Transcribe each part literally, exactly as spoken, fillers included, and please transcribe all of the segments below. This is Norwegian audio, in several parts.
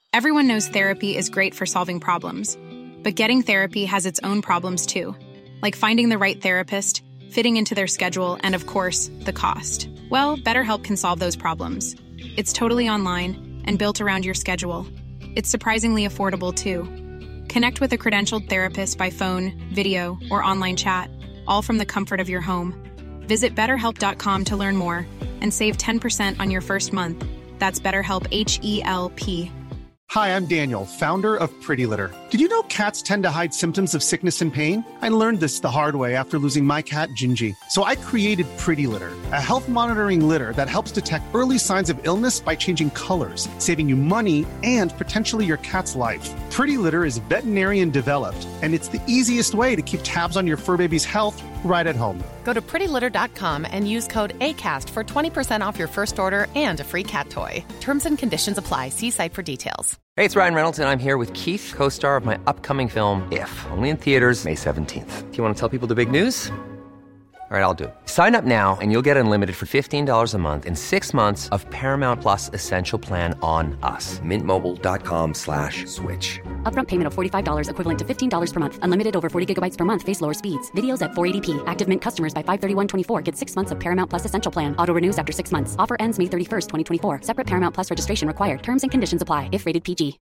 Everyone knows therapy is great for solving problems, but getting therapy has its own problems too, like finding the right therapist, fitting into their schedule, and of course, the cost. Well, BetterHelp can solve those problems. It's totally online and built around your schedule. It's surprisingly affordable too. Connect with a credentialed therapist by phone, video, or online chat, all from the comfort of your home. Visit better help dot com to learn more and save ten percent on your first month. That's BetterHelp, H E L P. Hi, I'm Daniel, founder of Pretty Litter. Did you know cats tend to hide symptoms of sickness and pain? I learned this the hard way after losing my cat, Gingy. So I created Pretty Litter, a health monitoring litter that helps detect early signs of illness by changing colors, saving you money and potentially your cat's life. Pretty Litter is veterinarian developed, and it's the easiest way to keep tabs on your fur baby's health right at home. Go to pretty litter dot com and use code ACAST for twenty percent off your first order and a free cat toy. Terms and conditions apply. See site for details. Hey, it's Ryan Reynolds, and I'm here with Keith, co-star of my upcoming film, If, only in theaters May seventeenth. Do you want to tell people the big news? All right, I'll do it. Sign up now and you'll get unlimited for fifteen dollars a month and six months of Paramount Plus Essential Plan on us. Mint Mobile dot com slash switch. Upfront payment of forty-five dollars equivalent to fifteen dollars per month. Unlimited over forty gigabytes per month. Face lower speeds. Videos at four eighty p. Active Mint customers by five thirty-one twenty-four get six months of Paramount Plus Essential Plan. Auto renews after six months. Offer ends May thirty-first, twenty twenty-four. Separate Paramount Plus registration required. Terms and conditions apply if rated P G.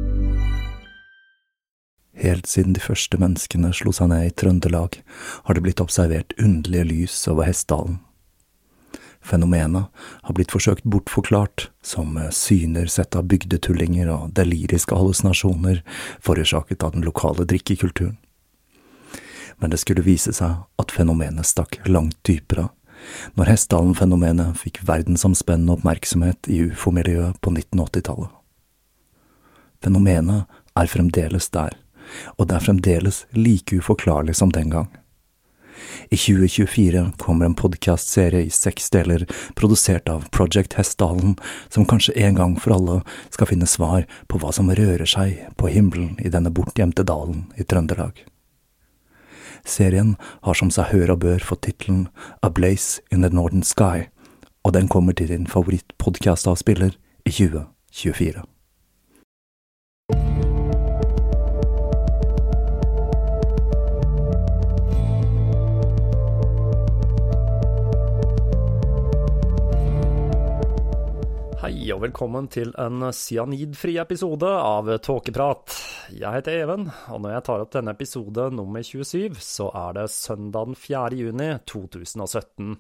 Helt siden de første menneskene slo seg ned i Trøndelag, har det blitt observert underlige lys over Hessdalen. Fenomenet har blitt forsøkt bortforklart som syner sett av bygdetullinger og deliriske hallusinasjoner forårsaket av den lokale drikkekulturen. Men det skulle vise seg at fenomenet stakk langt dypere, når Hessdalen-fenomenet fikk verdensomspennende oppmerksomhet i U F O-miljøet på nitten åtti-tallet. Fenomenet er fremdeles der, og det er fremdeles like uforklarlig som den gang. I tjue tjuefire kommer en podcastserie i seks deler produsert av Project Hessdalen, som kanskje en gang for alle skal finne svar på hva som rører seg på himmelen i denne bortgjemte dalen i Trøndelag. Serien har som seg hør og bør fått titelen A Blaze in the Northern Sky, og den kommer til din favorittpodcastavspiller i tjue tjuefire. Hei og velkommen til en cyanidfri episode av Tåkeprat. Jeg heter Even, og når jeg tar opp denne episode nummer tjuesyv, så er det søndag den fjerde juni to tusen og sytten.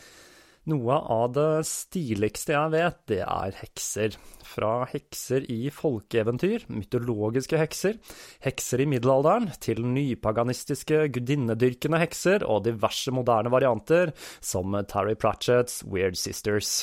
Noe av det stiligste jeg vet, det er hekser. Fra hekser i folkeeventyr, mytologiske hekser, hekser i middelalderen, til nypaganistiske gudinnedyrkende hekser og diverse moderne varianter, som Terry Pratchett's Weird Sisters.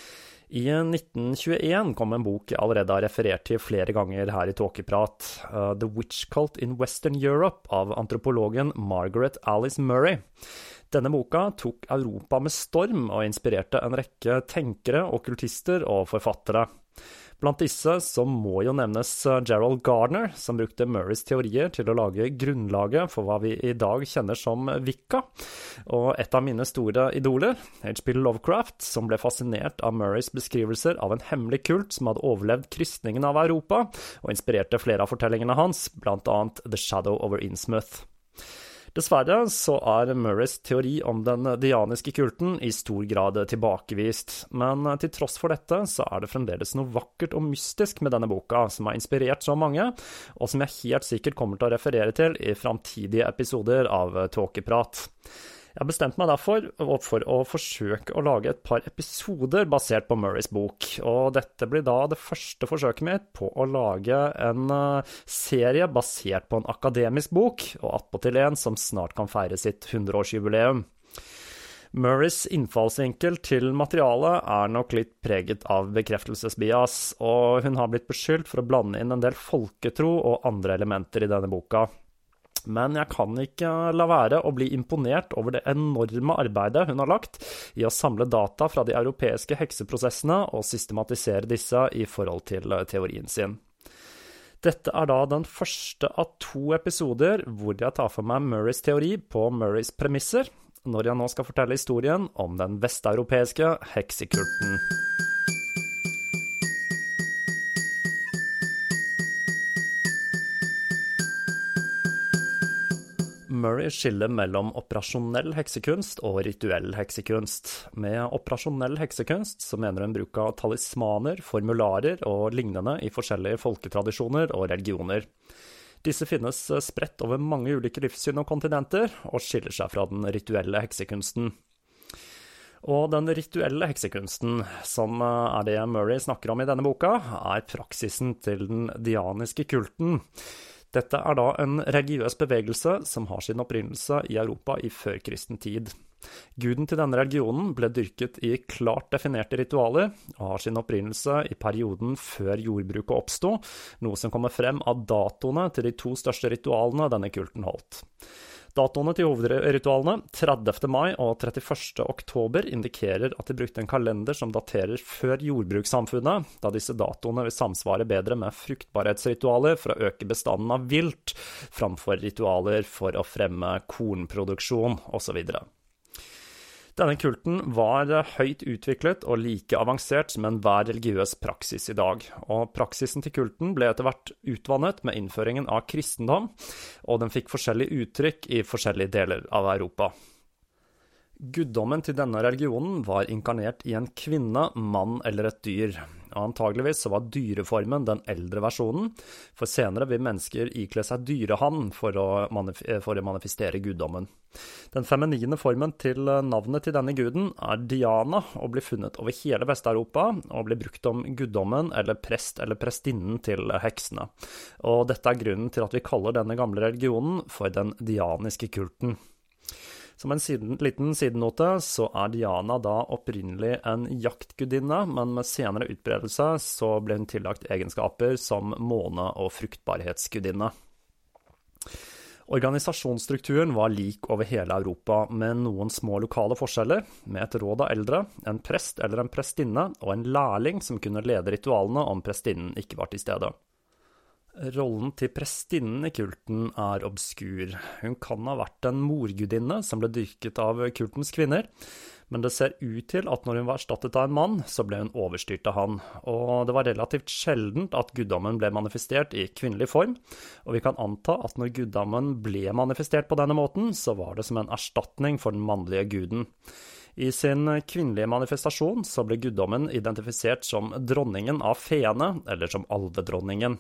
I nitten tjueen kom en bok jeg allerede har referert til flere ganger her i Tåkeprat, uh, The Witch Cult in Western Europe av antropologen Margaret Alice Murray. Denne boka tok Europa med storm og inspirerte en rekke tenkere, okkultister og forfattere. Blant disse så må jo nevnes Gerald Gardner, som brukte Murrays teorier til å lage grunnlaget for hva vi i dag kjenner som Wicca. Og et av mine store idoler, H P Lovecraft, som ble fascinert av Murrays beskrivelser av en hemmelig kult som hadde overlevd kristningen av Europa, og inspirerte flere av fortellingene hans, blant annet The Shadow over Innsmouth. Dessverre så er Murrays teori om den dianiske kulten i stor grad tilbakevist, men til tross for dette så er det fremdeles noe vakkert og mystisk med denne boka som har inspirert så mange, og som jeg helt sikkert kommer til å referere til i fremtidige episoder av Tåkeprat. Jeg har bestemt meg derfor for å forsøke å lage et par episoder basert på Murrays bok, og dette blir da det første forsøket mitt på å lage en serie basert på en akademisk bok, og attpåtil en som snart kan feire sitt hundreårsjubileum. Murrays innfallsvinkel til materialet er nok litt preget av bekreftelsesbias, og hun har blitt beskyldt for å blande inn en del folketro og andre elementer i denne boka. Men jeg kan ikke la være å bli imponert over det enorme arbeidet hun har lagt i å samle data fra de europeiske hekseprosessene og systematisere disse i forhold til teorien sin. Dette er da den første av to episoder hvor jeg tar for meg Murrays teori på Murrays premisser, når jeg nå skal fortelle historien om den vesteuropeiske heksekulten. Murray skiller mellom operasjonell heksekunst og rituell heksekunst. Med operasjonell heksekunst så mener hun bruk av talismaner, formularer og lignende i forskjellige folketradisjoner og religioner. Disse finnes spredt over mange ulike livssyn og kontinenter, og skiller seg fra den rituelle heksekunsten. Og den rituelle heksekunsten, som er det Murray snakker om i denne boka, er praksisen til den dianiske kulten. Dette er da en religiøs bevegelse som har sin opprinnelse i Europa i førkristen tid. Guden til denne religionen ble dyrket i klart definerte ritualer, og har sin opprinnelse i perioden før jordbruket oppstod, noe som kommer frem av datoene til de to største ritualene denne kulten holdt. Datoene til hovedritualene, tredivte mai og trettiførste oktober, indikerer at de brukte en kalender som daterer før jordbrukssamfunnet, da disse datoene vil samsvare bedre med fruktbarhetsritualer for å øke bestanden av vilt, framfor ritualer for å fremme kornproduksjon, og så videre. Denne kulten var høyt utviklet og like avansert som enhver religiøs praksis i dag, og praksisen til kulten ble etter hvert utvannet med innføringen av kristendom, og den fikk forskjellige uttrykk i forskjellige deler av Europa. Guddommen til denne religionen var inkarnert i en kvinne, mann eller et dyr. Og antageligvis så var dyreformen den eldre versjonen, for senere vil mennesker ikle seg dyrehann for å, manif- for å manifestere guddommen. Den feminine formen til navnet til denne guden er Diana, og blir funnet over hele Vest-Europa, og blir brukt om guddommen eller prest eller prestinnen til heksene. Og dette er grunnen til at vi kaller denne gamle religionen for den dianiske kulten. Som en siden, liten sidenote så er Diana da opprinnelig en jaktgudinne, men med senere utbredelse så ble hun tillagt egenskaper som måne- og fruktbarhetsgudinne. Organisasjonsstrukturen var lik over hele Europa, med noen små lokale forskjeller, med et råd av eldre, en prest eller en prestinne, og en lærling som kunne lede ritualene om prestinnen ikke var til stede. Rollen til prestinnen i kulten er obskur. Hun kan ha vært en morgudinne som ble dyrket av kultens kvinner, men det ser ut til at når hun var erstattet av en mann, så ble hun overstyrt av han, og det var relativt sjeldent at guddommen ble manifestert i kvinnelig form, og vi kan anta at når guddommen ble manifestert på denne måten, så var det som en erstatning for den mannlige guden. I sin kvinnelige manifestasjon så ble guddommen identifisert som dronningen av feene, eller som alvedronningen.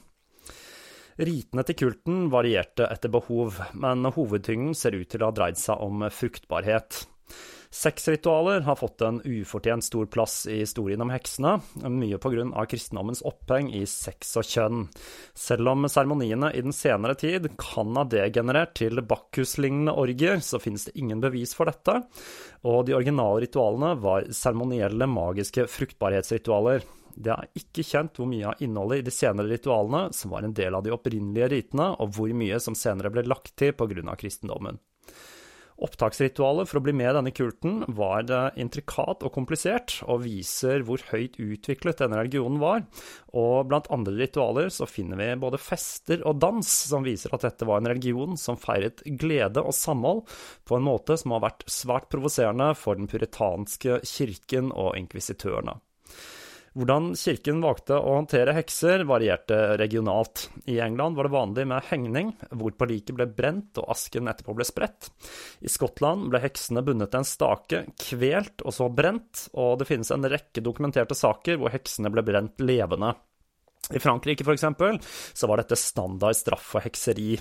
Ritene til kulten varierte etter behov, men hovedtyngden ser ut til å ha dreid seg om fruktbarhet. Sexritualer har fått en ufortjent stor plass i historien om heksene, mye på grunn av kristendommens oppheng i sex og kjønn. Selv om seremoniene i den senere tid kan ha degenerert til Bacchus-lignende orgier, så finnes det ingen bevis for dette, og de originale ritualene var seremonielle magiske fruktbarhetsritualer. Det er ikke kjent hvor mye av innholdet i de senere ritualene som var en del av de opprinnelige ritene, og hvor mye som senere ble lagt til på grunn av kristendommen. Opptaksritualet for å bli med i denne kulten var intrikat og komplisert, og viser hvor høyt utviklet denne religionen var, og blant andre ritualer så finner vi både fester og dans som viser at dette var en religion som feiret glede og samhold på en måte som har vært svært provoserende for den puritanske kirken og inkvisitørene. Hvordan kirken valgte å håndtere hekser varierte regionalt. I England var det vanlig med hengning, hvorpå liket ble brent og asken etterpå ble spredt. I Skottland ble heksene bundet til en stake, kvelt og så brent, og det finnes en rekke dokumenterte saker hvor heksene ble brent levende. I Frankrike for eksempel, så var dette standard straff for hekseri.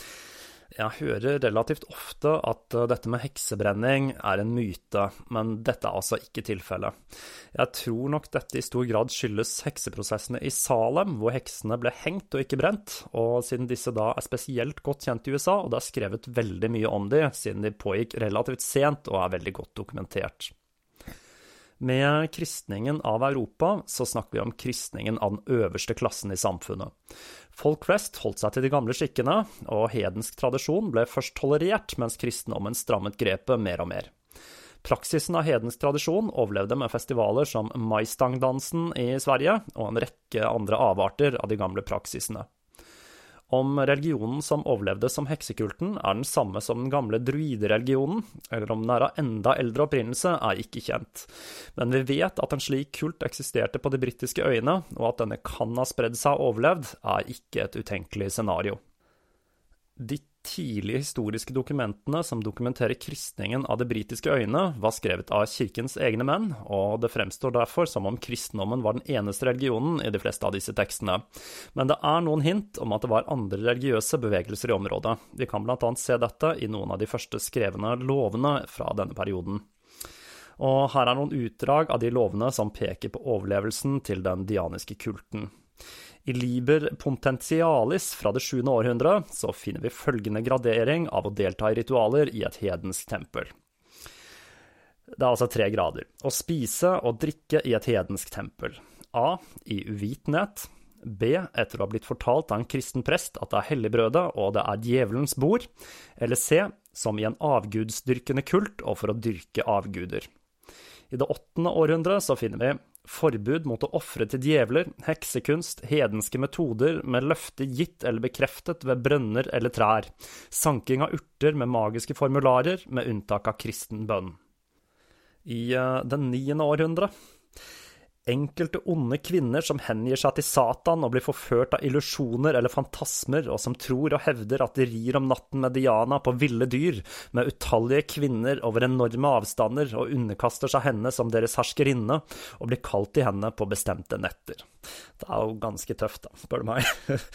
Jeg hører relativt ofte at dette med heksebrenning er en myte, men dette er altså ikke tilfellet. Jeg tror nok dette i stor grad skyldes hekseprosessene i Salem, hvor heksene ble hengt og ikke brent, og siden disse da er spesielt godt kjent i U S A, og det er skrevet veldig mye om de, siden de pågikk relativt sent og er veldig godt dokumentert. Med kristningen av Europa så snakker vi om kristningen av den øverste klassen i samfunnet. Folk flest holdt seg til de gamle skikkene, og hedensk tradisjon ble først tolerert, mens kristendommen strammet grepet mer og mer. Praksisen av hedensk tradisjon overlevde med festivaler som Maistangdansen i Sverige, og en rekke andre avarter av de gamle praksisene. Om religionen som overlevde som heksekulten er den samme som den gamle druidereligionen, eller om den er av enda eldre opprinnelse, er ikke kjent. Men vi vet at en slik kult eksisterte på de britiske øyene, og at denne kan ha spredd seg og overlevd, er ikke et utenkelig scenario. Ditt tidlige historiske dokumentene som dokumenterer kristningen av de britiske øyene, var skrevet av kirkens egne menn, og det fremstår derfor som om kristendommen var den eneste religionen i de fleste av disse tekstene. Men det er noen hint om at det var andre religiøse bevegelser i området. Vi kan blant annet se dette i noen av de første skrevne lovene fra denne perioden. Og her er noen utdrag av de lovene som peker på overlevelsen til den dianiske kulten. I Liber Potentialis fra det sjuende århundre så finner vi følgende gradering av å delta i ritualer i et hedensk tempel. Det er altså tre grader. Å spise og drikke i et hedensk tempel. A. I uvitenhet. B. Etter å ha blitt fortalt av en kristen prest at det er helligbrødet og det er djevelens bord. Eller C. Som i en avgudsdyrkende kult og for å dyrke avguder. I det åttende århundre så finner vi forbud mot å offre til djevler, heksekunst, hedenske metoder med løfte gitt eller bekreftet ved brønner eller trær, sanking av urter med magiske formularer med unntak av kristen bønn. I uh, den niende århundre, enkelte onde kvinner som hengir seg til Satan og blir forført av illusjoner eller fantasmer, og som tror og hevder at de rir om natten med Diana på ville dyr, med utallige kvinner over enorme avstander, og underkaster seg henne som deres herskerinne, og blir kalt til henne på bestemte netter. Det er jo ganske tøft da, spør du meg.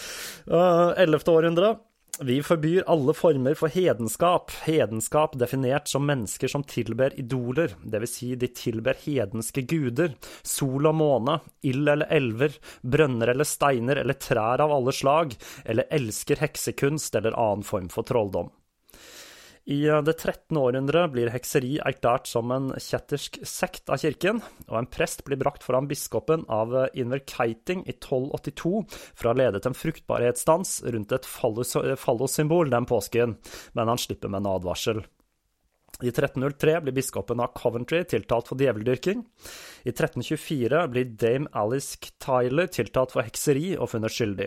ellevte århundre. Vi forbyr alle former for hedenskap, hedenskap definert som mennesker som tilber idoler, det vil si de tilber hedenske guder, sol og måne, ild eller elver, brønner eller steiner eller trær av alle slag, eller elsker heksekunst eller annen form for trolldom. I det trettende århundre blir hekseri erklært som en kjettersk sekt av kirken, og en prest blir brakt foran biskopen av Inverkeiting i tolv åttito for å ha ledet en fruktbarhetsdans rundt et fallossymbol den påsken, men han slipper med en advarsel. I tretten null tre blir biskopen av Coventry tiltalt for djeveldyrking. I tretten tjuefire blir Dame Alice Tyler tiltalt for hekseri og funnet skyldig.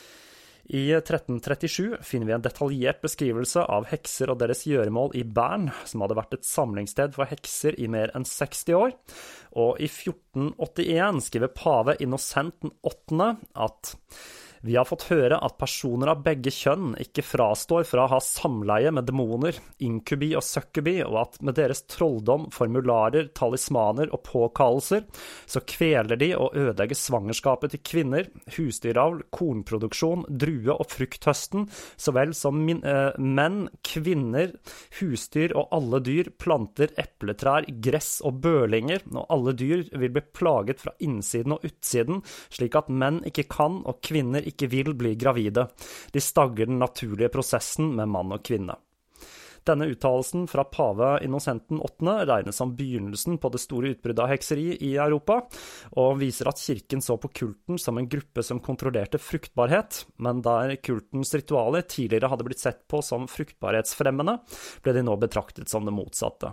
I tretten trettisju finner vi en detaljert beskrivelse av hekser og deres gjøremål i Bern, som hadde vært et samlingssted for hekser i mer enn seksti år. Og i fjorten åttien skriver pave Innocent den åttende at vi har fått høre at personer av begge kjønn ikke frastår fra å ha samleie med demoner, inkubi og succubi, og at med deres trolldom, formularer, talismaner og påkallelser, så kveler de og ødelegger svangerskapet til kvinner, husdyravl, kornproduksjon, drue- og frukthøsten, så vel som min, eh, menn, kvinner, husdyr og alle dyr, planter, epletrær, gress og bølinger, og alle dyr vil bli plaget fra innsiden og utsiden, slik at menn ikke kan og kvinner ikke vil bli gravide. De stagger den naturlige prosessen med mann og kvinne. Denne uttalelsen fra pave Innocent den åttende regnes som begynnelsen på det store utbruddet av hekseri i Europa, og viser at kirken så på kulten som en gruppe som kontrollerte fruktbarhet, men der kultens ritualer tidligere hadde blitt sett på som fruktbarhetsfremmende, ble de nå betraktet som det motsatte.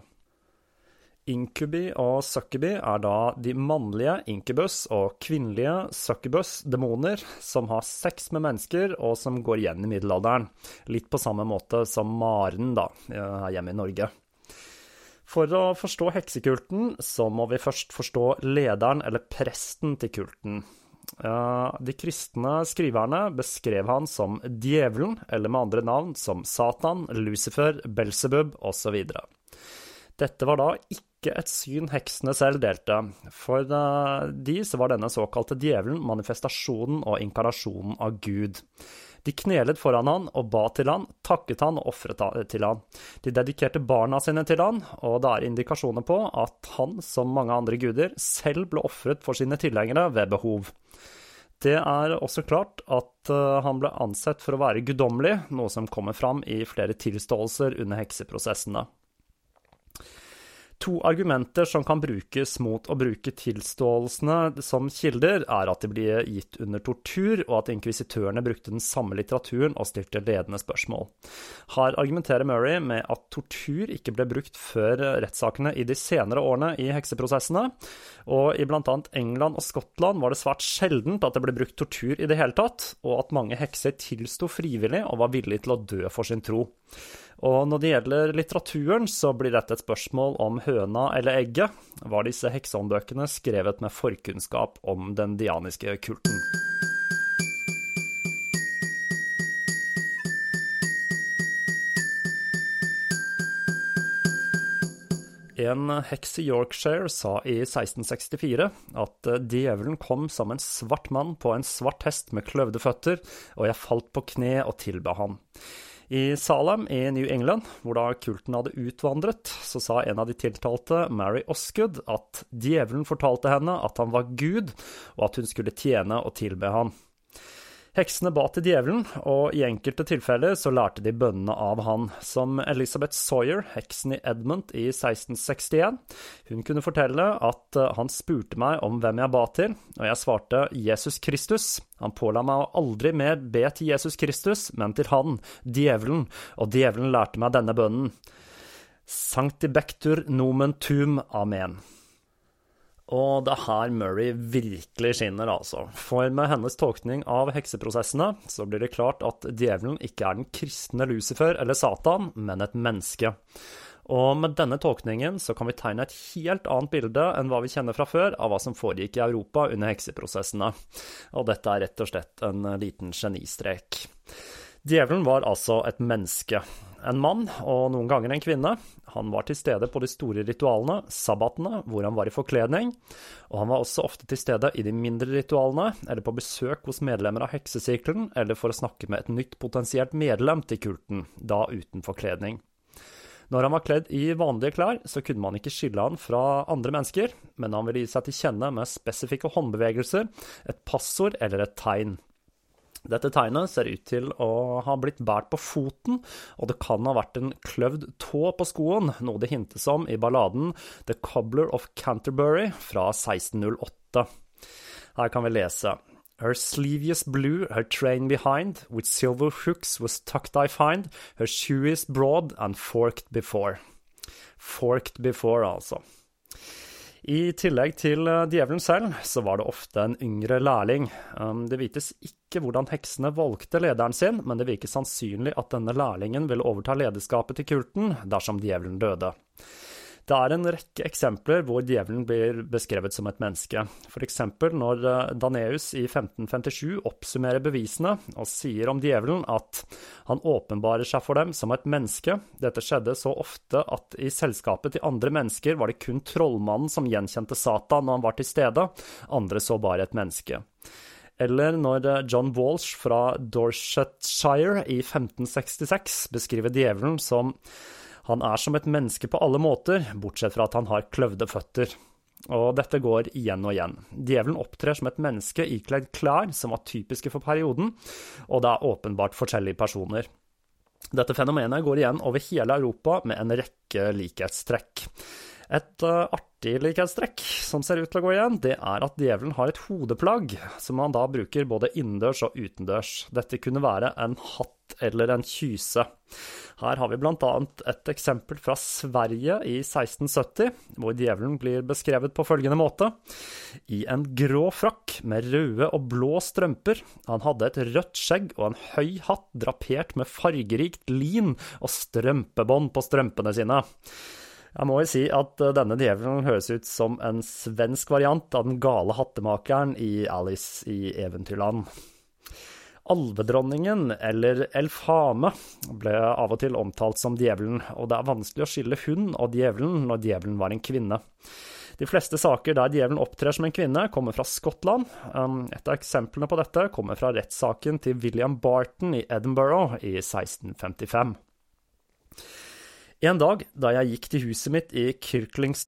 Inkubi og succubi er da de mannlige incubus og kvinnelige succubus demoner som har sex med mennesker og som går igjen i middelalderen. Litt på samme måte som Maren da, her hjemme i Norge. For å forstå heksekulten så må vi først forstå lederen eller presten til kulten. De kristne skriverne beskrev han som djevelen, eller med andre navn som Satan, Lucifer, Belzebub og så videre. Dette var da ikke et syn heksene selv delte. For de så var denne såkalte djevelen manifestasjonen og inkarnasjonen av Gud. De knelet foran han og ba til han, takket han og offret til han. De dedikerte barna sine til han, og det er indikasjoner på at han, som mange andre guder, selv ble offret for sine tilhengere ved behov. Det er også klart at han ble ansett for å være guddommelig, noe som kommer fram i flere tilståelser under hekseprosessene. To argumenter som kan brukes mot å bruke tilståelsene som kilder er at de blir gitt under tortur, og at inkvisitørene brukte den samme litteraturen og stilte ledende spørsmål. Her argumenterer Murray med at tortur ikke ble brukt før rettssakene i de senere årene i hekseprosessene, og i blant annet England og Skottland var det svært sjeldent at det ble brukt tortur i det hele tatt, og at mange hekser tilsto frivillig og var villige til å dø for sin tro. Og når det gjelder litteraturen, så blir dette et spørsmål om høna eller egget. Var disse heksehåndbøkene skrevet med forkunnskap om den dianiske kulten? En heks i Yorkshire sa i seksten sekstifire at djevelen kom som en svart mann på en svart hest med kløvde føtter, og jeg falt på kne og tilba han. I Salem i New England, hvor da kulten hadde utvandret, så sa en av de tiltalte, Mary Osgood, at djevelen fortalte henne at han var Gud, og at hun skulle tjene og tilbe han. Heksene ba til djevelen, og i enkelte tilfeller så lærte de bønnene av han, som Elizabeth Sawyer, heksen i Edmund i seksten sekstien. Hun kunne fortelle at han spurte meg om hvem jeg ba til, og jeg svarte Jesus Kristus. Han påla meg å aldri mer be til Jesus Kristus, men til han, djevelen, og djevelen lærte meg denne bønnen. Sanctibectur nomen tum, amen. Og det er her Murray virkelig skinner, altså. For med hennes tolkning av hekseprosessene, så blir det klart at djevelen ikke er den kristne Lucifer eller Satan, men et menneske. Og med denne tolkningen så kan vi tegne et helt annet bilde enn hva vi kjenner fra før av hva som foregikk i Europa under hekseprosessene. Og dette er rett og slett en liten genistrek. Djevelen var altså et menneske, en mann og noen ganger en kvinne. Han var til stede på de store ritualene, sabbatene, hvor han var i forkledning, og han var også ofte til stede i de mindre ritualene, eller på besøk hos medlemmer av heksesirkelen, eller for å snakke med et nytt potensielt medlem til kulten, da uten forkledning. Når han var kledd i vanlige klær, så kunne man ikke skille han fra andre mennesker, men han ville gi seg til kjenne med spesifikke håndbevegelser, et passord eller et tegn. Dette tegnet ser ut til å ha blitt bært på foten, og det kan ha vært en kløvd tå på skoen, noe det hintes om i balladen The Cobbler of Canterbury fra seksten null åtte. Her kan vi lese: Her sleeves blue, her train behind, with silver hooks was tucked I find, her shoe is broad and forked before. Forked before, altså. I tillegg til djevelen selv, så var det ofte en yngre lærling. Det vites ikke hvordan heksene valgte lederen sin, men det virker sannsynlig at denne lærlingen ville overta lederskapet til kulten dersom djevelen døde. Det er en rekke eksempler hvor djevelen blir beskrevet som et menneske. For eksempel når Danaeus i femten femtisju oppsummerer bevisene og sier om djevelen at han åpenbarer seg for dem som et menneske. Dette skjedde så ofte at i selskapet til andre mennesker var det kun trollmannen som gjenkjente Satan når han var til stede, andre så bare et menneske. Eller når John Walsh fra Dorsetshire i femten sekstiseks beskriver djevelen som han er som et menneske på alle måter, bortsett fra at han har kløvde føtter. Og dette går igjen og igjen. Djevelen opptrer som et menneske ikledd klær som var typiske for perioden, og det er åpenbart forskjellige personer. Dette fenomenet går igjen over hele Europa med en rekke likhetstrekk. Et uh, artig likhetstrekk som ser ut til å gå igjen, det er at djevelen har et hodeplagg, som han da bruker både innendørs og utendørs. Dette kunne være en hatt eller en kyse. Her har vi blant annet et eksempel fra Sverige i seksten sytti, hvor djevelen blir beskrevet på følgende måte. I en grå frakk med røde og blå strømper. Han hadde et rødt skjegg og en høy hatt drapert med fargerikt lin og strømpebånd på strømpene sine. Jeg må jo si at denne djevelen høres ut som en svensk variant av den gale hattemakeren i Alice i Eventyrland. Alvedronningen, eller Elfhame, ble av og til omtalt som djevelen, og det er vanskelig å skille hun og djevelen når djevelen var en kvinne. De fleste saker der djevelen opptrer som en kvinne kommer fra Skottland. Et av eksemplene på dette kommer fra rettssaken til William Barton i Edinburgh i seksten femtifem. En dag da jeg gikk til huset mitt i Kirklings...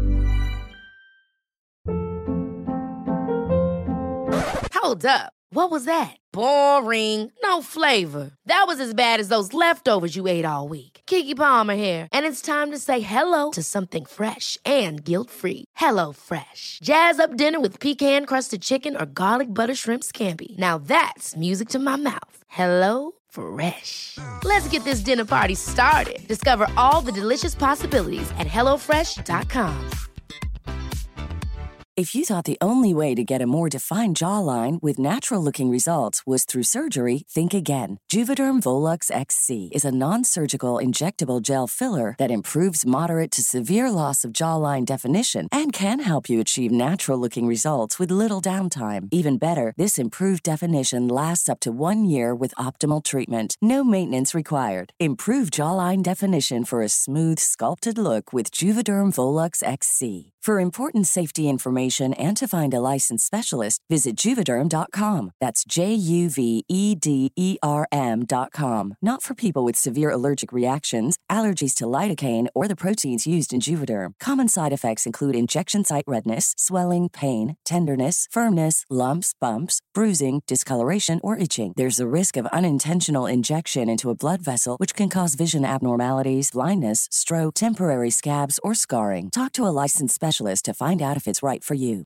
Hold up. What was that? Boring. No flavor. That was as bad as those leftovers you ate all week. Keke Palmer here, and it's time to say hello to something fresh and guilt-free. Hello Fresh. Jazz up dinner with pecan-crusted chicken or garlic butter shrimp scampi. Now that's music to my mouth. Hello Fresh. Let's get this dinner party started. Discover all the delicious possibilities at hello fresh dot com. If you thought the only way to get a more defined jawline with natural-looking results was through surgery, think again. Juvederm Volux X C is a non-surgical injectable gel filler that improves moderate to severe loss of jawline definition and can help you achieve natural-looking results with little downtime. Even better, this improved definition lasts up to one year with optimal treatment. No maintenance required. Improve jawline definition for a smooth, sculpted look with Juvederm Volux X C. For important safety information and to find a licensed specialist, visit Juvederm dot com. That's J U V E D E R M dot com. Not for people with severe allergic reactions, allergies to lidocaine, or the proteins used in Juvederm. Common side effects include injection site redness, swelling, pain, tenderness, firmness, lumps, bumps, bruising, discoloration, or itching. There's a risk of unintentional injection into a blood vessel, which can cause vision abnormalities, blindness, stroke, temporary scabs, or scarring. Talk to a licensed specialist to find out if it's right for you.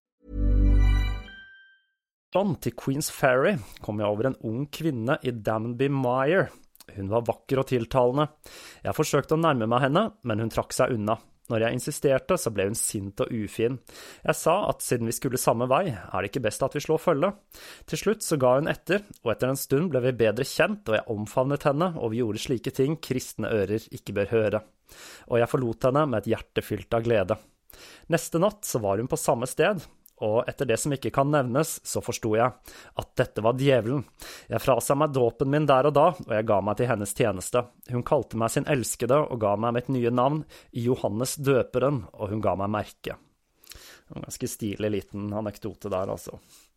Til Queen's Ferry kom jeg over en ung kvinne i Danby Mire. Hun var vakker og tiltalende. Jeg forsøkte å nærme meg henne, men hun trakk seg unna. Når jeg insisterte, så ble hun sint og ufin. Jeg sa at siden vi skulle samme vei, er det ikke best at vi slår følge. Til slutt så ga hun etter, og etter en stund ble vi bedre kjent, og jeg omfavnet henne, og vi gjorde slike ting kristne ører ikke bør høre. Og jeg forlot henne med et hjerte fylt av glede. Neste natt så var hun på samme sted, og etter det som ikke kan nevnes, så forstod jeg at dette var djevelen. Jeg frasa meg dåpen min der og da, og jeg ga meg til hennes tjeneste. Hun kalte meg sin elskede og ga meg mitt nye navn, Johannes døperen, og hun ga meg merke. En ganske stilig liten anekdote der, altså.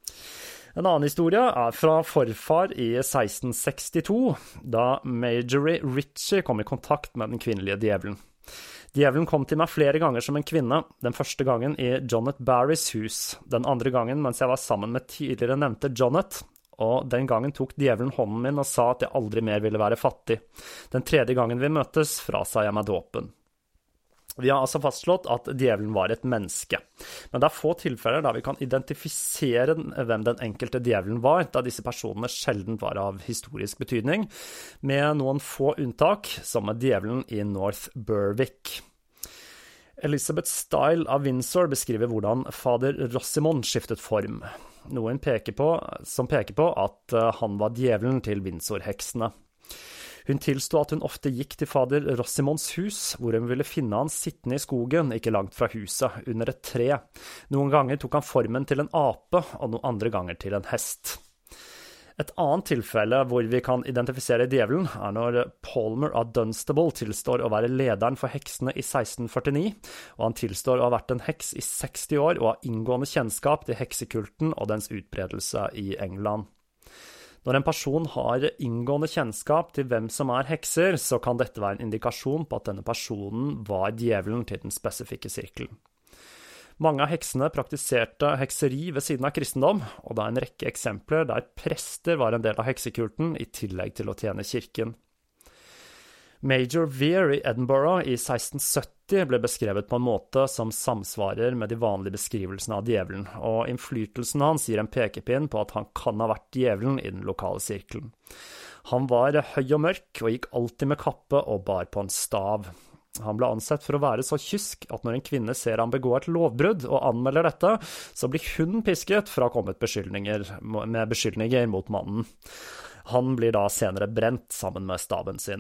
En annen historie er fra forfar i seksten sekstito, da Marjorie Ritchie kom i kontakt med den kvinnelige djevelen. Djevelen kom til meg flere ganger som en kvinne, den første gangen i Jonet Barrys hus, den andre gangen mens jeg var sammen med tidligere nevnte Jonet, og den gangen tok djevelen hånden min og sa at jeg aldri mer ville være fattig. Den tredje gangen vi møtes, frasa jeg meg dåpen. Vi har altså fastslått at djevelen var et menneske, men det er få tilfeller der vi kan identifisere hvem den enkelte djevelen var, da disse personene sjelden var av historisk betydning, med noen få unntak, som med djevelen i North Berwick. Elizabeth Style av Windsor beskriver hvordan fader Rosimond skiftet form, noen peker på, som peker på at han var djevelen til Windsor-heksene. Hun tilstod at hun ofte gikk til fader Rosimonds hus, hvor hun ville finne han sittende i skogen, ikke langt fra huset, under et tre. Noen ganger tok han formen til en ape, og noen andre ganger til en hest. Et annet tilfelle hvor vi kan identifisere djevelen er når Palmer av Dunstable tilstår å være lederen for heksene i seksten førtini, og han tilstår å ha vært en heks i seksti år og har inngående kjennskap til heksekulten og dens utbredelse i England. Når en person har inngående kjennskap til hvem som er hekser, så kan dette være en indikasjon på at denne personen var djevelen til den spesifikke sirkelen. Mange av heksene praktiserte hekseri ved siden av kristendom, og det er en rekke eksempler der prester var en del av heksekulten i tillegg til å tjene kirken. Major Vere i Edinburgh i seksten sytti ble beskrevet på en måte som samsvarer med de vanlige beskrivelsene av djevelen, og innflytelsen hans gir en pekepinn på at han kan ha vært djevelen i den lokale sirkelen. Han var høy og mørk og gikk alltid med kappe og bar på en stav. Han ble ansett for å være så kysk at når en kvinne ser han begå et lovbrudd og anmelder dette, så blir hun pisket for å ha kommet beskyldninger, med beskyldninger mot mannen. Han blir da senere brent sammen med staven sin.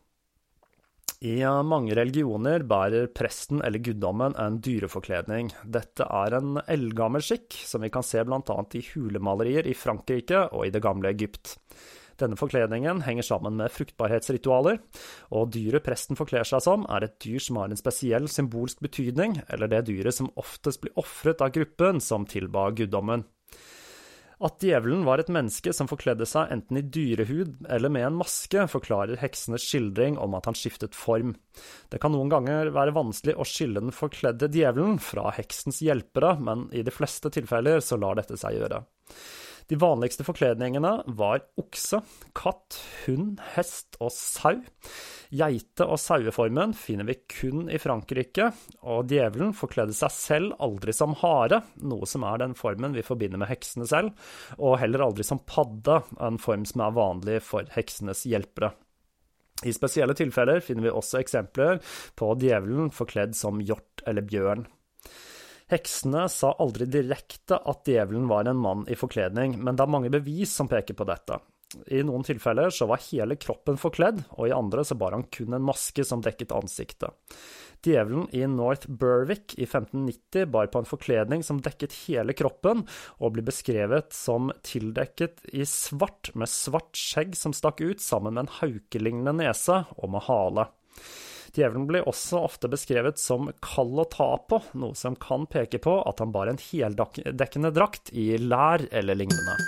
I mange religioner bærer presten eller guddommen en dyreforkledning. Dette er en eldgammel skikk, som vi kan se blant annet i hulemalerier i Frankrike og i det gamle Egypt. Denne forkledningen henger sammen med fruktbarhetsritualer, og dyret presten forkler seg som er et dyr som har en spesiell symbolsk betydning, eller det dyret som oftest blir offret av gruppen som tilba guddommen. At djevelen var et menneske som forkledde seg enten i dyrehud eller med en maske, forklarer heksenes skildring om at han skiftet form. Det kan noen ganger være vanskelig å skille den forkledde djevelen fra heksens hjelpere, men i de fleste tilfeller så lar dette seg gjøre. De vanligste forkledningene var okse, katt, hund, hest og sau. Geite- og saueformen finner vi kun i Frankrike, og djevelen forkledde seg selv aldri som hare, noe som er den formen vi forbinder med heksene selv, og heller aldri som padde, en form som er vanlig for heksenes hjelpere. I spesielle tilfeller finner vi også eksempler på djevelen forkledd som hjort eller bjørn. Heksene sa aldri direkte at djevelen var en mann i forkledning, men det er mange bevis som peker på dette. I noen tilfeller så var hele kroppen forkledd, og i andre så bar han kun en maske som dekket ansiktet. Djevelen i North Berwick i femten nitti bar på en forkledning som dekket hele kroppen, og blir beskrevet som tildekket i svart med svart skjegg som stakk ut sammen med en haukelignende nese og med hale. Djevelen blir også ofte beskrevet som kald å ta på, noe som kan peke på at han bar en heldekkende drakt i lær eller lignende.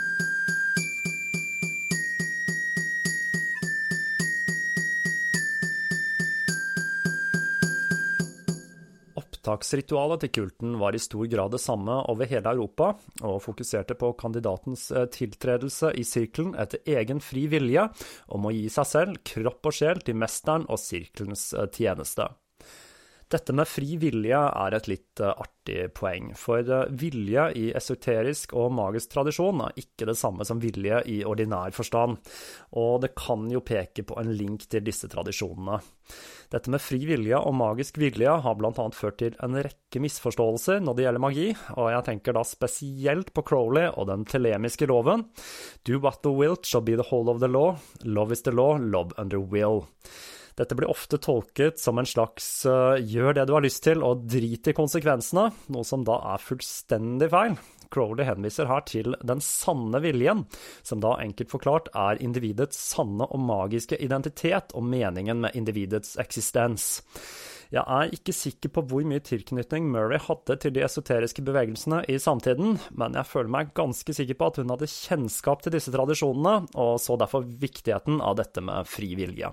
Opptaksritualet til kulten var i stor grad det samme over hele Europa, og fokuserte på kandidatens tiltredelse i sirkelen etter egen fri vilje om å gi seg selv, kropp og sjel til mesteren og sirkelens tjeneste. Dette med fri vilje er et litt artig poeng, for vilje i esoterisk og magisk tradisjon er ikke det samme som vilje i ordinær forstand, og det kan jo peke på en link til disse tradisjonene. Dette med fri vilje og magisk vilje har blant annet ført til en rekke misforståelser når det gjelder magi, og jeg tenker da spesielt på Crowley og den telemiske loven. Do what the will shall be the whole of the law, love is the law, love under will. Dette blir ofte tolket som en slags uh, gjør det du har lyst til og drit i konsekvensene, noe som da er fullstendig feil. Crowley henviser her til den sanne viljen, som da enkelt forklart er individets sanne og magiske identitet og meningen med individets eksistens. Jeg er ikke sikker på hvor mye tilknytning Murray hadde til de esoteriske bevegelsene i samtiden, men jeg føler meg ganske sikker på at hun hadde kjennskap til disse tradisjonene, og så derfor viktigheten av dette med fri vilje.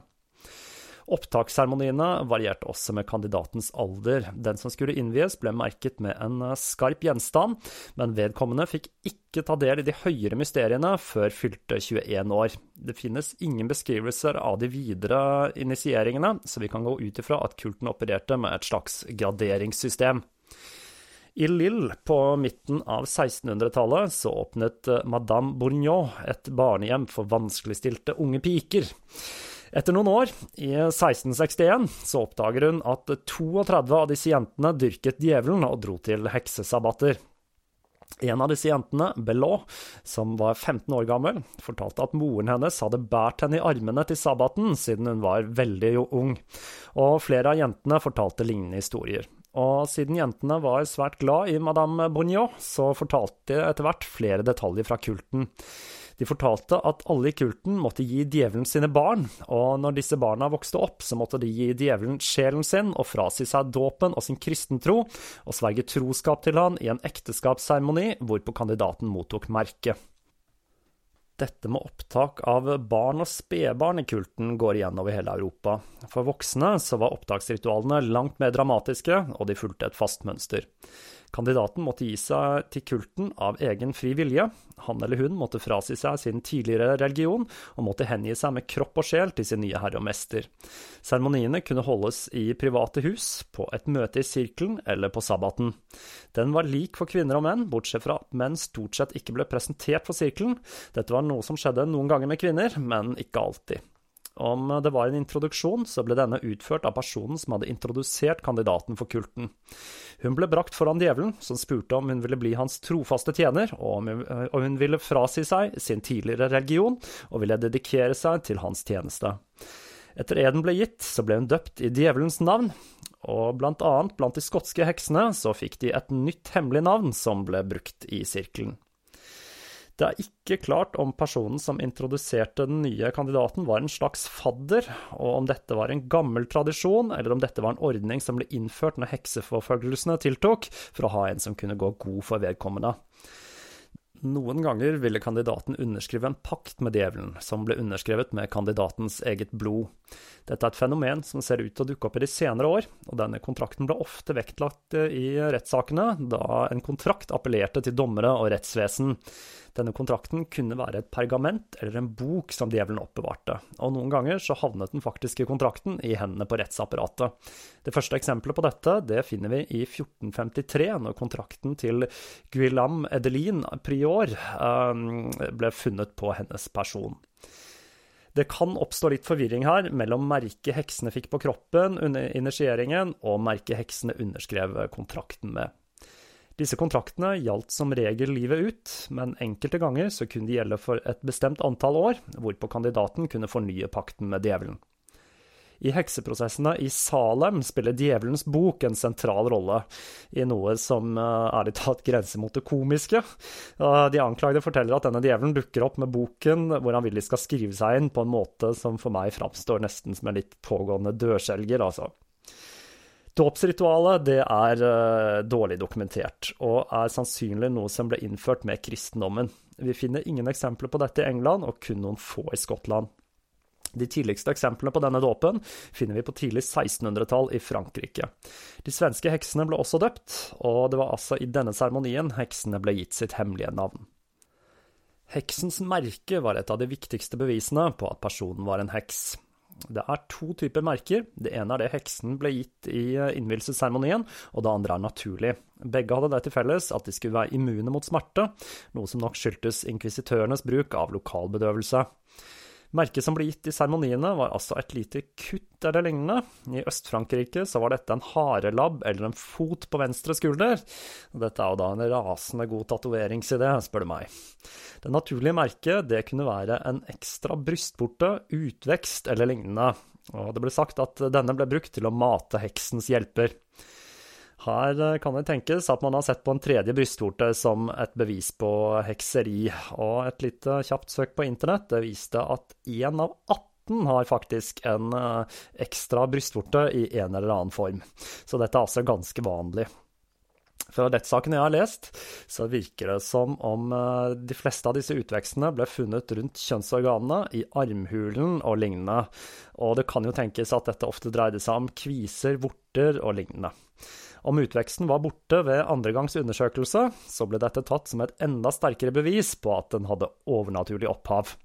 Opptaksseremoniene varierte også med kandidatens alder. Den som skulle innvies ble merket med en skarp gjenstand, men vedkommende fikk ikke ta del i de høyere mysteriene før fylte tjueen år. Det finnes ingen beskrivelser av de videre initieringene, så vi kan gå ut ifra at kulten opererte med et slags graderingssystem. I Lille på midten av sekstenhundretallet så åpnet Madame Bourgneau et barnehjem for vanskeligstilte unge piker. Etter noen år, i seksten sekstien, så oppdager hun at trettito av disse jentene dyrket djevelen og dro til heksesabbater. En av disse jentene, Belot, som var femten år gammel, fortalte at moren hennes hadde bært henne i armene til sabbaten siden hun var veldig ung, og flere av jentene fortalte lignende historier. Og siden jentene var svært glad i Madame Bourgneau, så fortalte de etter hvert flere detaljer fra kulten. De fortalte at alle i kulten måtte gi djevelen sine barn, og når disse barna vokste opp, så måtte de gi djevelen sjelen sin og frasi seg dåpen og sin kristentro, og sverge troskap til han i en ekteskapsseremoni, hvorpå kandidaten mottok merke. Dette med opptak av barn og spedbarn i kulten går igjen over hele Europa. For voksne så var opptaksritualene langt mer dramatiske, og de fulgte et fast mønster. Kandidaten måtte gi seg til kulten av egen fri vilje. Han eller hun måtte frasi seg sin tidligere religion, og måtte hengi seg med kropp og sjel til sin nye herre og mester. Seremoniene kunne holdes i private hus, på et møte i sirkelen eller på sabbaten. Den var lik for kvinner og menn, bortsett fra at menn stort sett ikke ble presentert for sirkelen. Dette var noe som skjedde noen ganger med kvinner, men ikke alltid. Om det var en introduksjon, så ble denne utført av personen som hadde introdusert kandidaten for kulten. Hun ble brakt foran djevelen, som spurte om hun ville bli hans trofaste tjener, og om hun, og hun ville frasi seg sin tidligere religion, og ville dedikere seg til hans tjeneste. Etter eden ble gitt, så ble hun døpt i djevelens navn, og blant annet blant de skotske heksene så fikk de et nytt hemmelig navn som ble brukt i sirkelen. Det er ikke klart om personen som introduserte den nye kandidaten var en slags fadder, og om dette var en gammel tradisjon, eller om dette var en ordning som ble innført når hekseforfølgelsene tiltok, for å ha en som kunne gå god for vedkommende. Noen ganger ville kandidaten underskrive en pakt med djevelen, som ble underskrevet med kandidatens eget blod. Dette er et fenomen som ser ut til å dukke opp i de senere år, og denne kontrakten ble ofte vektlagt i rettssakene, da en kontrakt appellerte til dommere og rettsvesen. Denne kontrakten kunne være et pergament eller en bok som djevelen oppbevarte, og noen ganger så havnet den faktiske kontrakten i hendene på rettsapparatet. Det første eksempelet på dette, det finner vi i fjorten femtitre, når kontrakten til Guillaume Edeline Prior um, ble funnet på hennes person. Det kan oppstå litt forvirring her mellom merket heksene fikk på kroppen under initieringen og merket heksene underskrev kontrakten med. Disse kontraktene gjaldt som regel livet ut, men enkelte ganger så kunne de gjelde for et bestemt antall år, hvorpå kandidaten kunne fornye pakten med djevelen. I hekseprosessene i Salem spiller djevelens bok en sentral rolle i noe som ærlig talt grenser mot det komiske. De anklagede forteller at denne djevelen dukker opp med boken hvor han vil de skal skrive seg inn på en måte som for meg framstår nesten som en litt pågående dørselger, altså. Dåpsritualet det er uh, dårlig dokumentert, og er sannsynlig noe som ble innført med kristendommen. Vi finner ingen eksempler på dette i England, og kun noen få i Skottland. De tidligste eksemplene på denne dåpen finner vi på tidlig sekstenhundretall i Frankrike. De svenske heksene ble også døpt, og det var altså i denne seremonien heksene ble gitt sitt hemmelige navn. Heksens merke var et av de viktigste bevisene på at personen var en heks. Det er to typer merker. Det ene er det heksen ble gitt i innvielsesseremonien, og det andre er naturlig. Begge hadde det til felles at de skulle være immune mot smerte, noe som nok skyldtes inkvisitørenes bruk av lokalbedøvelse. Merket som ble gitt i seremoniene var altså et lite kutt eller lignende. I Øst-Frankrike så var dette en harelabb eller en fot på venstre skulder. Dette er jo da en rasende god tatoveringsidé, spør du meg. Det naturlige merket det kunne være en ekstra brystvorte, utvekst eller lignende. Og det ble sagt at denne ble brukt til å mate heksens hjelper. Her kan det tenkes at man har sett på en tredje brystvorte som et bevis på hekseri, og et lite kjapt søk på internett det viste at en av atten har faktisk en ekstra brystvorte i en eller annen form. Så dette er altså ganske vanlig. Fra rettssakene jeg har lest, så virker det som om de fleste av disse utvekstene ble funnet rundt kjønnsorganene, i armhulen og lignende, og det kan jo tenkes at dette ofte dreide seg om kviser, vorter og lignende. Om utveksten var borte ved andre gangs undersøkelse, så ble dette tatt som et enda sterkere bevis på at den hadde overnaturlig opphav.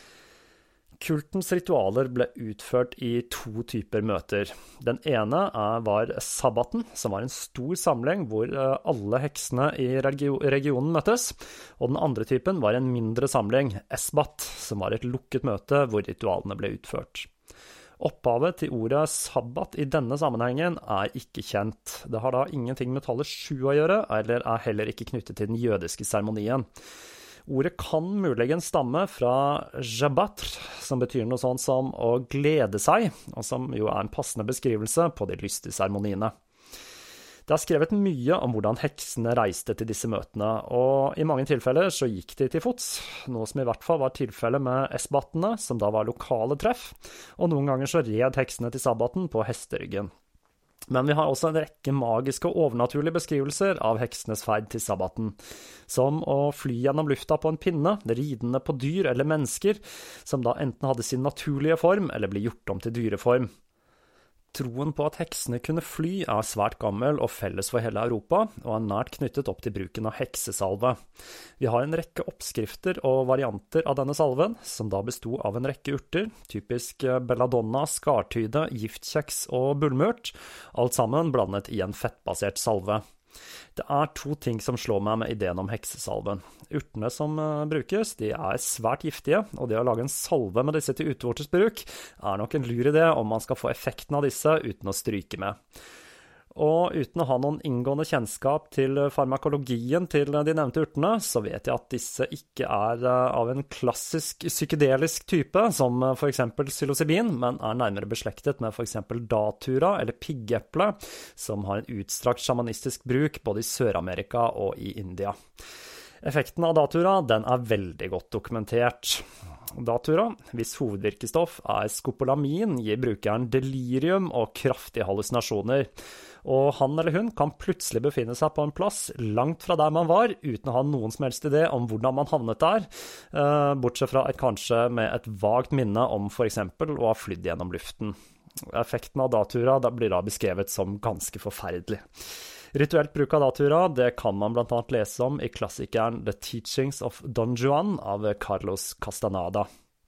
Kultens ritualer ble utført i to typer møter. Den ene var sabbaten, som var en stor samling hvor alle heksene i regionen møttes, og den andre typen var en mindre samling, esbat, som var et lukket møte hvor ritualene ble utført. Opphavet til ordet sabbat i denne sammenhengen er ikke kjent. Det har da ingenting med tallet sju å gjøre, eller er heller ikke knyttet til den jødiske seremonien. Ordet kan muligens stamme fra jabatr, som betyr noe sånt som å glede seg, og som jo er en passende beskrivelse på de lystige seremoniene. Det er skrevet mye om hvordan heksene reiste til disse møtene, og i mange tilfeller så gikk de til fots, noe som i hvert fall var tilfellet med esbattene, som da var lokale treff, og noen ganger så red heksene til sabbaten på hesteryggen. Men vi har også en rekke magiske og overnaturlige beskrivelser av heksenes ferd til sabbaten, som å fly gjennom lufta på en pinne, ridende på dyr eller mennesker, som da enten hadde sin naturlige form eller ble gjort om til dyreform. Troen på at heksene kunne fly er svært gammel og felles for hele Europa, og er nært knyttet opp til bruken av heksesalve. Vi har en rekke oppskrifter og varianter av denne salven, som da bestod av en rekke urter, typisk belladonna, skartyde, giftkjeks og bullmurt, alt sammen blandet i en fettbasert salve. Det er to ting som slår meg med ideen om heksesalven. Urtene som brukes, de er svært giftige, og det å lage en salve med disse til utvortes bruk er nok en lur idé om man skal få effekten av disse uten å stryke med. Og uten å ha noen inngående kjennskap til farmakologien til de nevnte urtene, så vet jeg at disse ikke er av en klassisk psykedelisk type, som for eksempel psilocybin, men er nærmere beslektet med for eksempel datura eller piggeple, som har en utstrakt shamanistisk bruk både i Sør-Amerika og i India. Effekten av datura, den er veldig godt dokumentert. Datura, hvis hovedvirkestoff er skopolamin, gir brukeren delirium og kraftige hallusinasjoner. Og han eller hun kan plutselig befinne seg på en plass langt fra der man var, uten å ha noen som helst idé om hvordan man havnet der, bortsett fra et kanskje med et vagt minne om for eksempel å ha flydd gjennom luften. Effekten av datura da blir da beskrevet som ganske forferdelig. Rituelt bruk av datura, det kan man blant annet lese om i klassikeren The Teachings of Don Juan av Carlos Castaneda.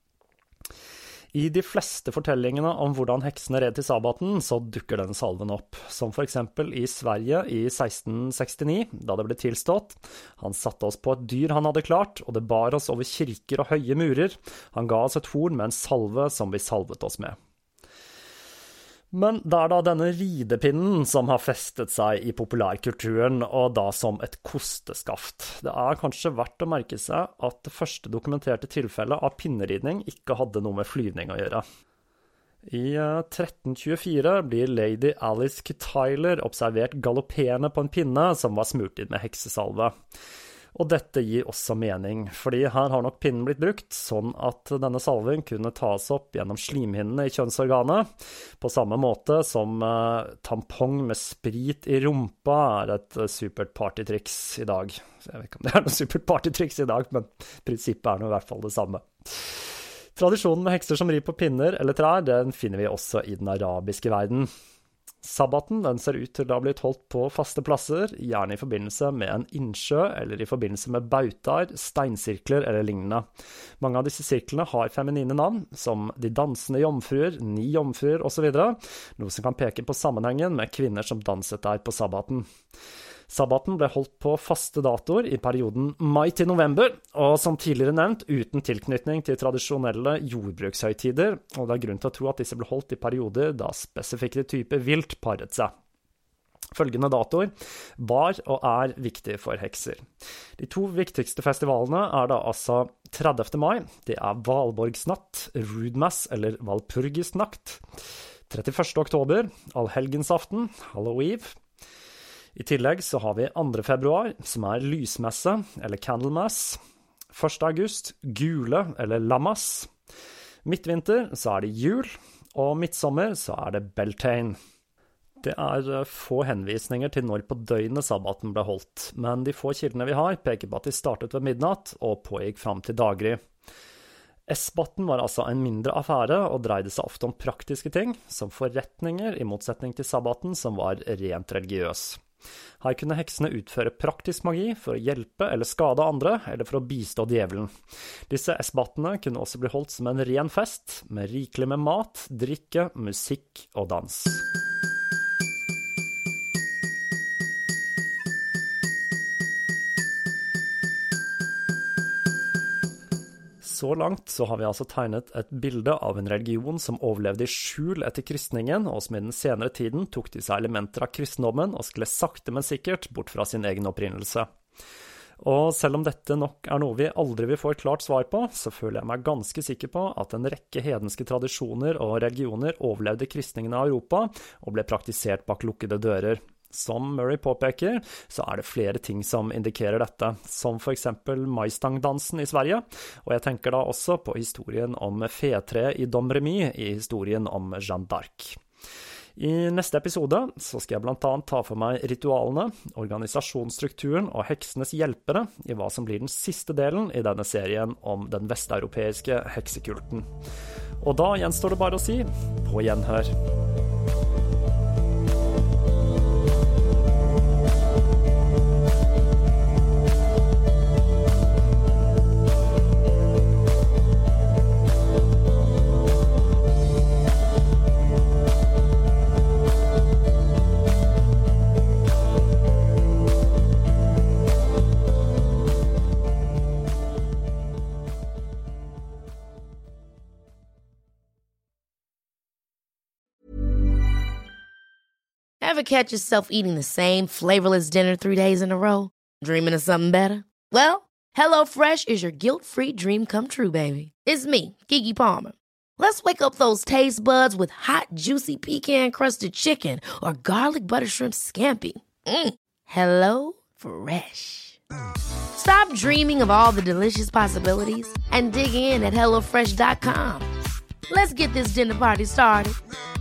I de fleste fortellingene om hvordan heksene red til sabbaten, så dukker denne salven opp, som for eksempel i Sverige i seksten sekstini, da det ble tilstått. Han satte oss på et dyr han hadde klart, og det bar oss over kirker og høye murer. Han ga oss et horn med en salve som vi salvet oss med. Men det er da denne ridepinnen som har festet seg i populærkulturen, og da som et kosteskaft. Det er kanskje verdt å merke seg at det første dokumenterte tilfellet av pinneridning ikke hadde noe med flyvning å gjøre. I tretten tjuefire blir Lady Alice Tyler observert galopperende på en pinne som var smurt inn med heksesalve. Og dette gir også mening, fordi her har nok pinnen blitt brukt sånn at denne salven kunne tas opp gjennom slimhinnene i kjønnsorganet, på samme måte som eh, tampong med sprit i rumpa er et supert partytriks i dag. Jeg vet ikke om det er noe supert partytriks i dag, men prinsippet er nå i hvert fall det samme. Tradisjonen med hekser som rir på pinner eller trær, den finner vi også i den arabiske verden. Sabbaten den ser ut til å ha blitt holdt på faste plasser, gjerne i forbindelse med en innsjø eller i forbindelse med bautaer, steinsirkler eller lignende. Mange av disse sirklene har feminine navn, som de dansende jomfruer, ni jomfruer og så videre, noe som kan peke på sammenhengen med kvinner som danset der på sabbaten. Sabbaten ble holdt på faste datoer i perioden mai til november, og som tidligere nevnt, uten tilknytning til tradisjonelle jordbrukshøytider, og det er grunn til å tro at disse ble holdt i perioder da spesifikke typer vilt paret seg. Følgende datoer var og er viktige for hekser. De to viktigste festivalene er da altså tredivte mai, det er Valborgsnatt, Rudmass eller Valpurgisnatt. trettiførste oktober, Allhelgensaften, Halloween. I tillegg så har vi andre februar, som er lysmesse, eller candlemass. første august, gule, eller lammas. Midtvinter så er det jul, og midtsommer så er det Beltane. Det er få henvisninger til når på døgnet sabbaten ble holdt, men de få kildene vi har peker på at de startet ved midnatt og pågikk fram til daggry. Esbatten var altså en mindre affære og dreide seg ofte om praktiske ting, som forretninger i motsetning til sabbaten som var rent religiøs. Her kunne heksene utføre praktisk magi for å hjelpe eller skade andre, eller for å bistå djevelen. Disse esbattene kunne også bli holdt som en ren fest, med rikelig med mat, drikke, musikk og dans. Så langt så har vi altså tegnet et bilde av en religion som overlevde i skjul etter kristningen, og som i den senere tiden tok til seg elementer av kristendommen og skulle sakte men sikkert bort fra sin egen opprinnelse. Og selv om dette nok er noe vi aldri vil få et klart svar på, så føler jeg meg ganske sikker på at en rekke hedenske tradisjoner og religioner overlevde kristningen av Europa og ble praktisert bak lukkede dører. Som Murray påpeker, så er det flere ting som indikerer dette, som for eksempel maistangdansen i Sverige, og jeg tenker da også på historien om fetreet i Domremy i historien om Jeanne d'Arc. I neste episode så skal jeg blant annet ta for meg ritualene, organisasjonsstrukturen og heksenes hjelpere i hva som blir den siste delen i denne serien om den vesteuropeiske heksekulten. Og da gjenstår det bare å si på gjenhør. Ever catch yourself eating the same flavorless dinner three days in a row? Dreaming of something better? Well, HelloFresh is your guilt-free dream come true, baby. It's me, Keke Palmer. Let's wake up those taste buds with hot, juicy pecan-crusted chicken or garlic butter shrimp scampi. Mm. Hello Fresh. Stop dreaming of all the delicious possibilities and dig in at hello fresh dot com. Let's get this dinner party started.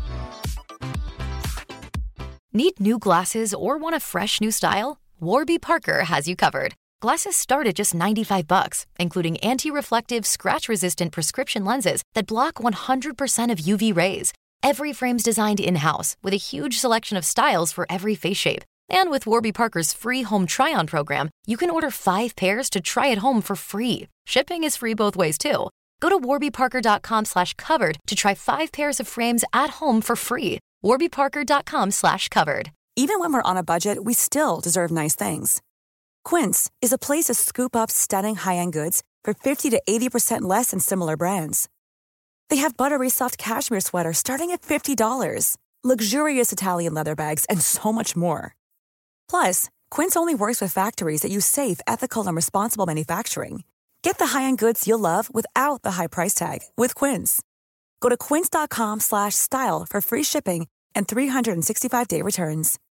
Need new glasses or want a fresh new style? Warby Parker has you covered. Glasses start at just ninety-five bucks, including anti-reflective, scratch-resistant prescription lenses that block one hundred percent of U V rays. Every frame's designed in-house with a huge selection of styles for every face shape. And with Warby Parker's free home try-on program, you can order five pairs to try at home for free. Shipping is free both ways, too. Go to warby parker dot com slash covered to try five pairs of frames at home for free. warby parker dot com slash covered. Even when we're on a budget, we still deserve nice things. Quince is a place to scoop up stunning high-end goods for fifty to eighty percent less than similar brands. They have buttery soft cashmere sweaters starting at fifty dollars, luxurious Italian leather bags, and so much more. Plus, Quince only works with factories that use safe, ethical, and responsible manufacturing. Get the high-end goods you'll love without the high price tag with Quince. Go to quince.com slash style for free shipping and three sixty-five day returns.